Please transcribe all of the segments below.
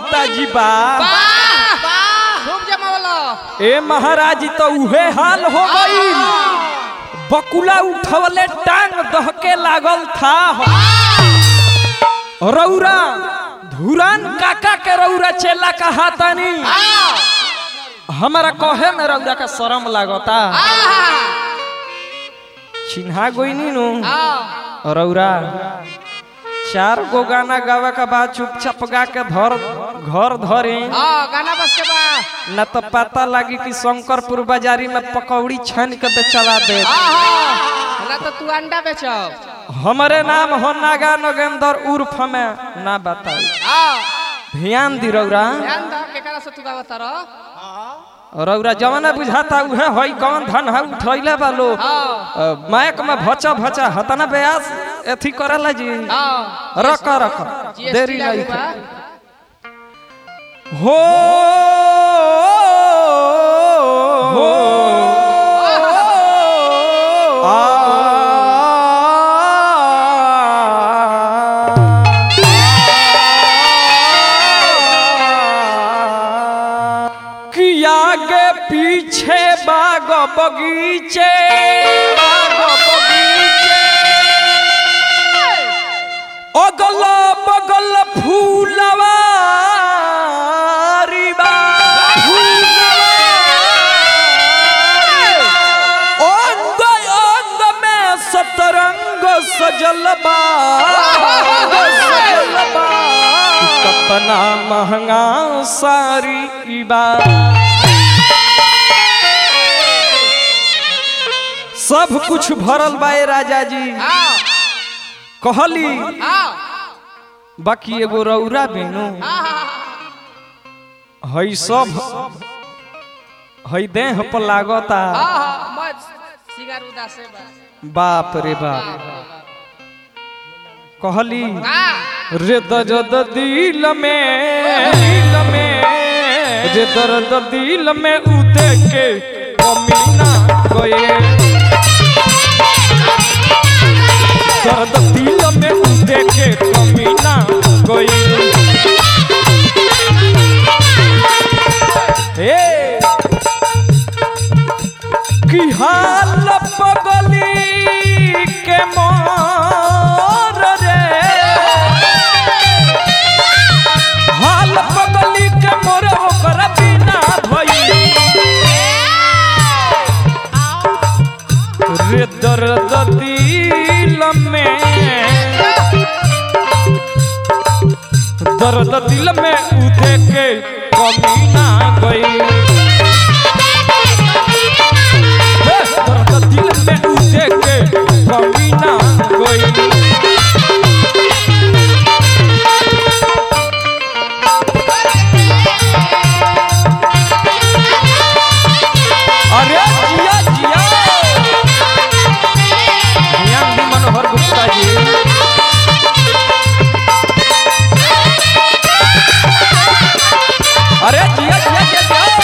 गुप्ता जी बा खूब जमावला ए महाराज तो उहे हाल हो गई बकुला उठवले टांग दहके लागल था रौरा धुरान काका के रौरा चेला कहा तानी हमारा कहे में रौरा का शर्म लागता चिन्हा गोइनी नु रौरा 4 गो गाना गावे के बाद चुपचाप गा के घर धरे गाना बस के बा न तो पता लगी कि शंकरपुर बाजारी में पकौड़ी छान के बेचवा दे ना तो तू अंडा बेचब हमारे नाम हो नागा नगेंद्र उर्फ में ना बताई ध्यान दी रौरा ध्यान द केकरा से तू गावत रह रौरा जवाना बुझाता उहे होई कौन धन है उठैले बालो मायक में भचा भचा हतना ब्यास एथी करला जी रख देरी नहीं हो पीछे बाग बगीचे अगल बगल फूलवारी अंग अंग में सतरंग सजल बा कितना महंगा सारी बा सब कुछ भरल बाए राजा जी कहली बाकी एगो रौरा बेनु हई सब हई देह पर लागता बाप रे बाप कहली रे दर्द दिल में रे दर्द दिल में उदे के कमीना गए दर्द दिल में उदे के कमीना गई की हाल पगली के मोर रे हाल पगली के मोर ओकर बिना भई रे दर्द दिल में दर्द दिल में उठे के कमीना गई दर्द दिल में उठे के कमीना गई अरे जिया जिया ध्यान दी मनोहर गुप्ता जी अरे जिया जिया जिया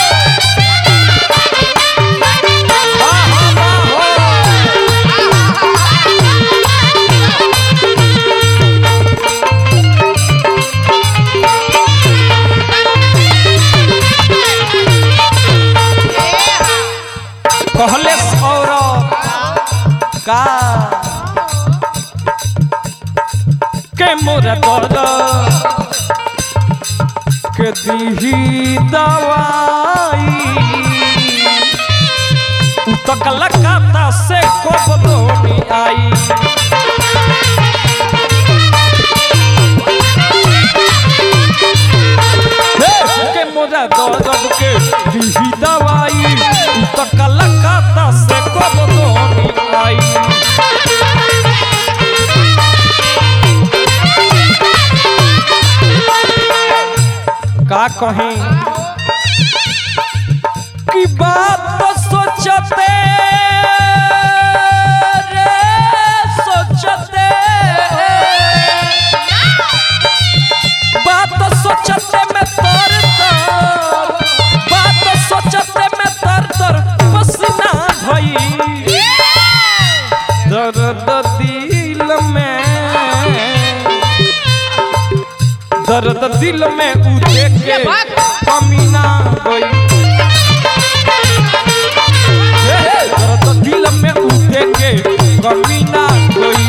कहले सौरभ का के मोरा दर्द के दीही दवाई तक लगाता से कब धोनी आई के मोरा दर्द के दीही दवाई तक लगाता से कब धोनी आई का कहीं की बात तो सोचते रे सोचते बात तो सोचते में तर बात तो सोचते में तर पसीना भई दर्द दिल में दर्द दिल में उठे के कमी ना गई दर्द दिल में उठे के कमी ना गई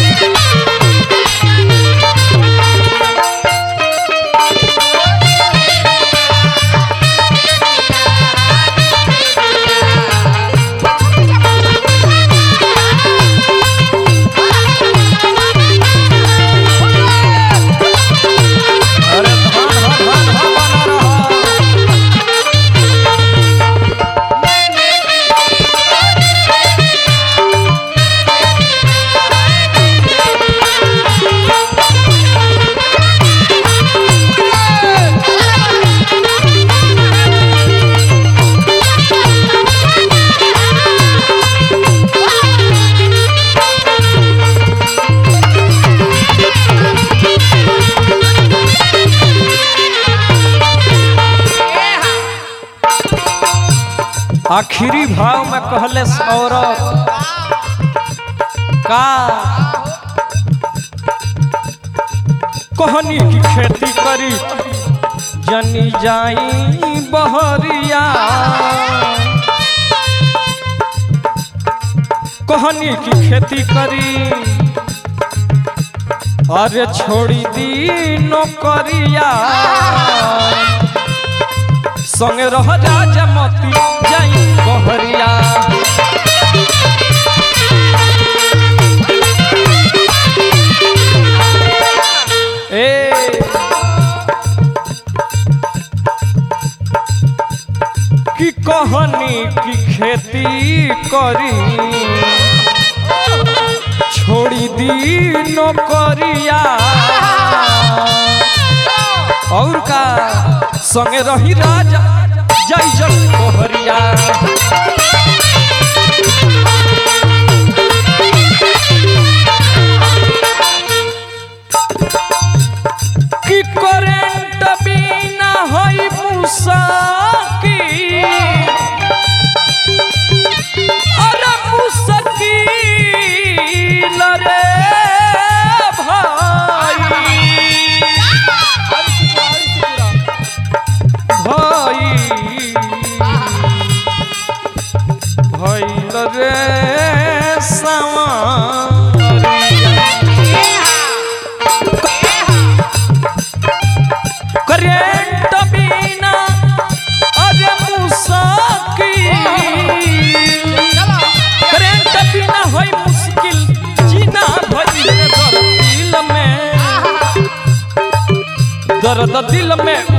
आखिरी भाव में कहले औरत का कहनी की खेती करी जनी जाई बहरिया कहनी की खेती करी अरे छोड़ी दी नौकरिया संगे रह राजा मती जाई बहरिया ए की कहनी की खेती करी छोड़ी दी नौकरिया और का संगे रही राजा जय जग बहरिया की करेंट बिना होई मुसाकी अरे मुसाकिल रे रे करेंट बिना अरे मुसाकिल करेंट बिना होई मुश्किल जीना भइल दर्द दिल में